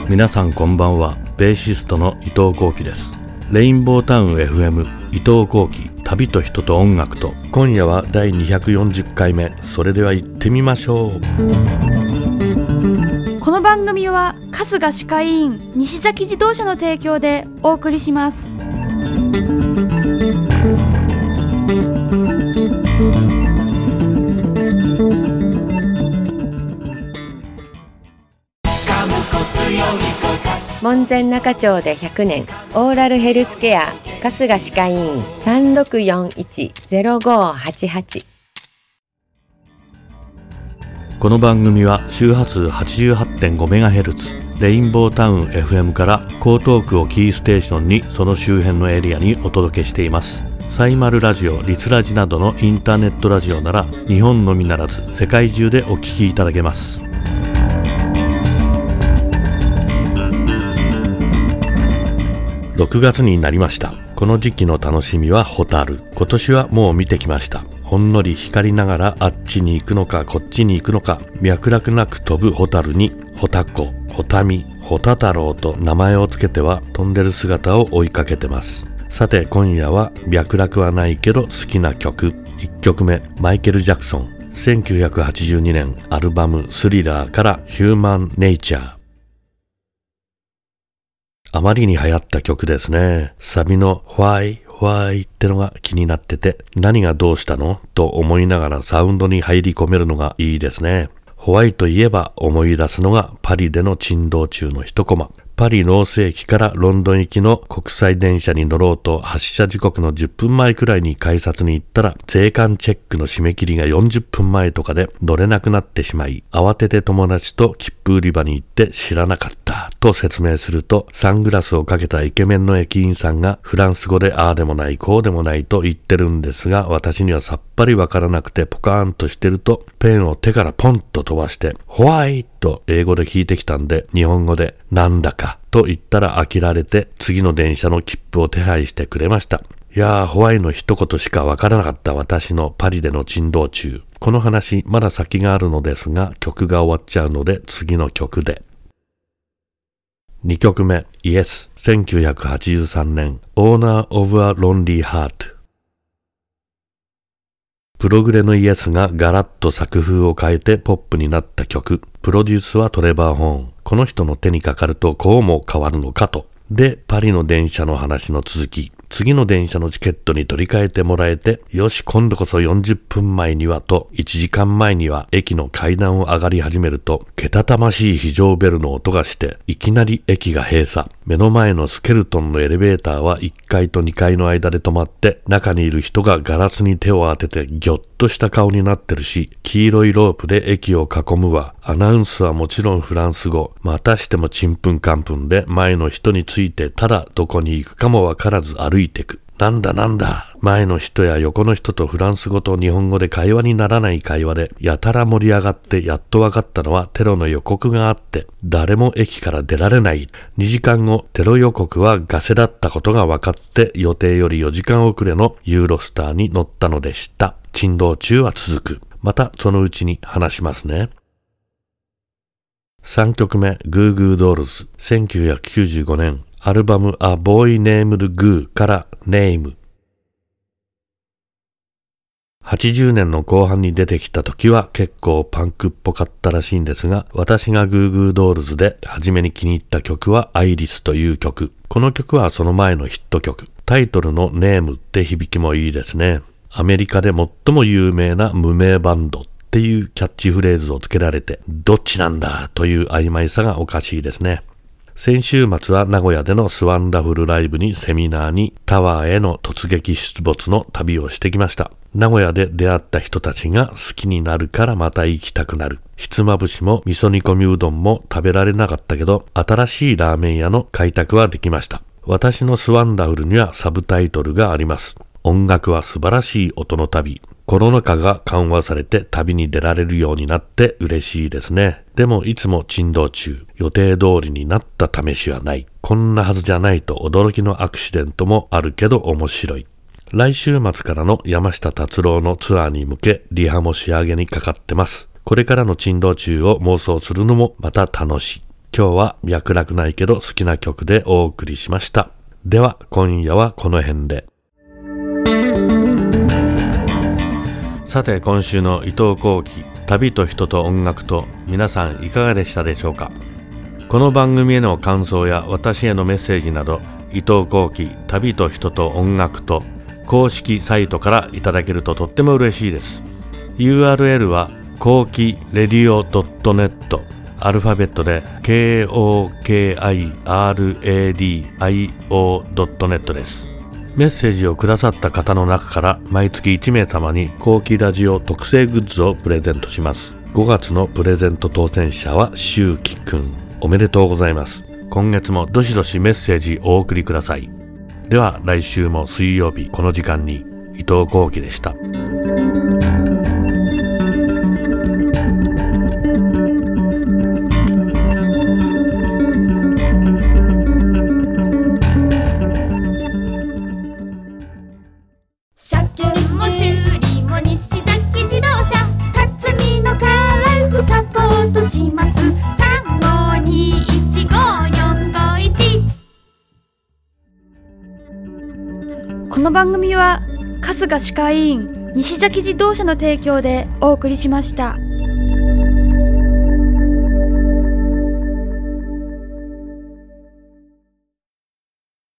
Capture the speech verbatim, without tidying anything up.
皆さんこんばんは。ベーシストの伊藤幸喜です。レインボータウン エフエム 伊藤幸喜、旅と人と音楽と。今夜はだいにひゃくよんじゅっかいめ。それでは行ってみましょう。 この番組は春日歯科医院西崎自動車の提供でお送りします。 門前仲町でひゃくねん、オーラルヘルスケア春日歯科医院 さんろくよんいち ゼロごはちはち。 この番組は周波数 はちじゅうはちてんごメガヘルツ レインボータウン エフエム から江東区をキーステーションにその周辺のエリアにお届けしています。サイマルラジオ、リスラジなどのインターネットラジオなら日本のみならず世界中でお聞きいただけます。ろくがつになりました。この時期の楽しみはホタル。今年はもう見てきました。ほんのり光りながらあっちに行くのかこっちに行くのか脈絡なく飛ぶホタルに、ホタコ、ホタミ、ホタ太郎と名前をつけては飛んでる姿を追いかけてます。さて今夜は脈絡はないけど好きな曲。いっきょくめ、マイケル・ジャクソン。せんきゅうひゃくはちじゅうにねんアルバムスリラーからヒューマン・ネイチャー。あまりに流行った曲ですね。サビの Why Why ってのが気になってて、何がどうしたのと思いながらサウンドに入り込めるのがいいですね。ホワイといえば思い出すのがパリでの珍道中の一コマ。パリノース駅からロンドン行きの国際電車に乗ろうと発車時刻のじゅっぷんまえくらいに改札に行ったら税関チェックの締め切りがよんじゅっぷんまえとかで乗れなくなってしまい、慌てて友達と切符売り場に行って知らなかったと説明すると、サングラスをかけたイケメンの駅員さんがフランス語でああでもないこうでもないと言ってるんですが、私にはさっぱりわからなくてポカーンとしてるとペンを手からポンと飛ばしてホワイと英語で聞いてきたんで、日本語でなんだかと言ったら呆られて次の電車の切符を手配してくれました。いやー、ホワイの一言しかわからなかった私のパリでの珍道中。この話まだ先があるのですが曲が終わっちゃうので次の曲で。にきょくめ、イエス。せんきゅうひゃくはちじゅうさんねん Owner of a Lonely Heart。プログレのイエスがガラッと作風を変えてポップになった曲。プロデュースはトレバー・ホーン。この人の手にかかるとこうも変わるのかと。で、パリの電車の話の続き。次の電車のチケットに取り替えてもらえて、よし今度こそよんじゅっぷんまえにはといちじかんまえには駅の階段を上がり始めると、けたたましい非常ベルの音がしていきなり駅が閉鎖。目の前のスケルトンのエレベーターはいっかいとにかいの間で止まって、中にいる人がガラスに手を当ててギョッとした顔になってるし、黄色いロープで駅を囲むわ。アナウンスはもちろんフランス語。またしてもちんぷんかんぷんで前の人についてただどこに行くかもわからず歩いてく。なんだなんだ。前の人や横の人とフランス語と日本語で会話にならない会話でやたら盛り上がってやっとわかったのはテロの予告があって誰も駅から出られない。にじかんごテロ予告はガセだったことが分かって予定よりよじかん遅れのユーロスターに乗ったのでした。珍道中は続く。またそのうちに話しますね。さんきょくめ、グーグードールズ。せんきゅうひゃくきゅうじゅうごねんアルバム A Boy Named Goo からネーム。はちじゅうねんの後半に出てきた時は結構パンクっぽかったらしいんですが、私がグーグードールズで初めに気に入った曲はアイリスという曲。この曲はその前のヒット曲。タイトルのネームって響きもいいですね。アメリカで最も有名な無名バンドっていうキャッチフレーズをつけられて、どっちなんだという曖昧さがおかしいですね。先週末は名古屋でのスワンダフルライブにセミナーにタワーへの突撃出没の旅をしてきました。名古屋で出会った人たちが好きになるからまた行きたくなる。ひつまぶしも味噌煮込みうどんも食べられなかったけど、新しいラーメン屋の開拓はできました。私のスワンダフルにはサブタイトルがあります。音楽は素晴らしい音の旅。コロナ禍が緩和されて旅に出られるようになって嬉しいですね。でもいつも珍道中、予定通りになった試しはない。こんなはずじゃないと驚きのアクシデントもあるけど面白い。来週末からの山下達郎のツアーに向けリハも仕上げにかかってます。これからの珍道中を妄想するのもまた楽しい。 今日は脈絡ないけど好きな曲でお送りしました。では今夜はこの辺で。さて今週の伊藤幸喜旅と人と音楽と、皆さんいかがでしたでしょうか。この番組への感想や私へのメッセージなど、伊藤幸喜旅と人と音楽と公式サイトからいただけるととっても嬉しいです。 ユーアールエル は幸喜レディオ ドットネット、 アルファベットで ケーオーケーアイアールエーディーアイオー ドットネット です。メッセージをくださった方の中から毎月いち名様に幸喜ラジオ特製グッズをプレゼントします。ごがつのプレゼント当選者はしゅうきくん、おめでとうございます。今月もどしどしメッセージお送りください。では来週も水曜日この時間に、伊藤幸喜でした。 車検も修理も西崎自動車、辰巳のカラフサポートします。さんごにいちごよんごいち。この番組は春日歯科医院西崎自動車の提供でお送りしました。